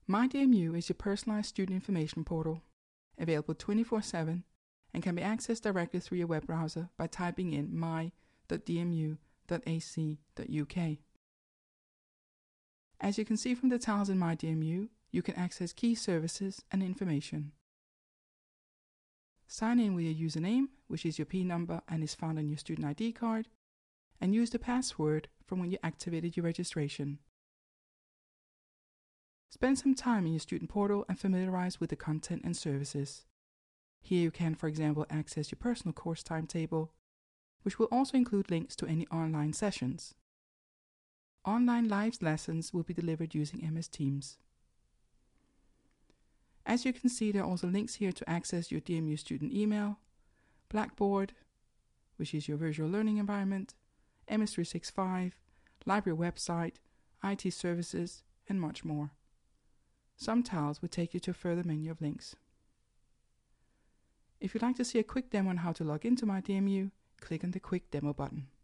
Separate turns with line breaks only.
MyDMU is your personalized student information portal, available 24/7 and can be accessed directly through your web browser by typing in my.dmu.ac.uk. As you can see from the tiles in MyDMU, you can access key services and information. Sign in with your username, which is your P number and is found on your student ID card, and use the password from when you activated your registration. Spend some time in your student portal and familiarize with the content and services. Here you can, for example, access your personal course timetable, which will also include links to any online sessions. Online live lessons will be delivered using MS Teams. As you can see, there are also links here to access your DMU student email, Blackboard, which is your visual learning environment, MS365, library website, IT services, and much more. Some tiles will take you to a further menu of links. If you'd like to see a quick demo on how to log into MyDMU, click on the Quick Demo button.